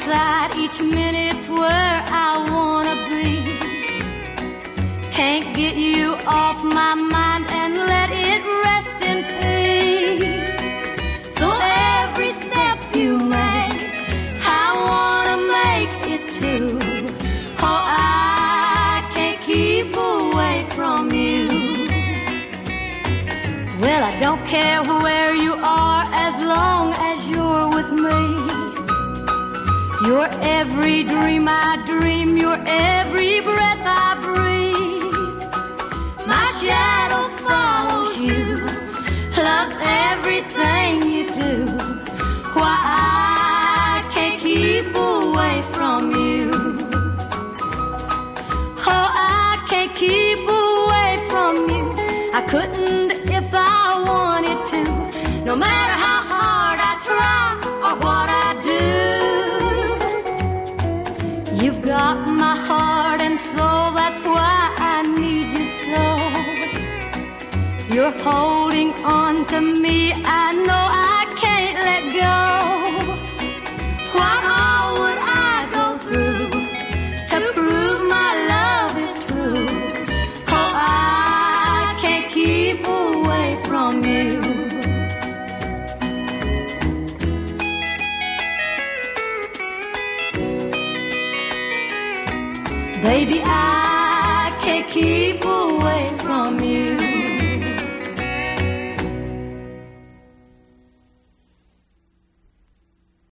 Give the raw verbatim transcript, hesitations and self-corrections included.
inside each minute's where I wanna be. Can't get you off my mind and let it rest in peace. So every step you make, I wanna make it too. Oh, I can't keep away from you. Well, I don't care where you are as long as you're with me. You're every dream I dream, you're every breath I breathe. My shadow follows you, loves everything you do. Why I can't keep away from you. Oh, I can't keep away from you. I couldn't if I wanted to, no matter how hard I try or what I do. You've got my heart and soul, that's why I need you so. You're holding on to me, I know I can't let go. What all would I go through to prove my love is true? Oh, I can't keep away from you. Baby, I can't keep away from you.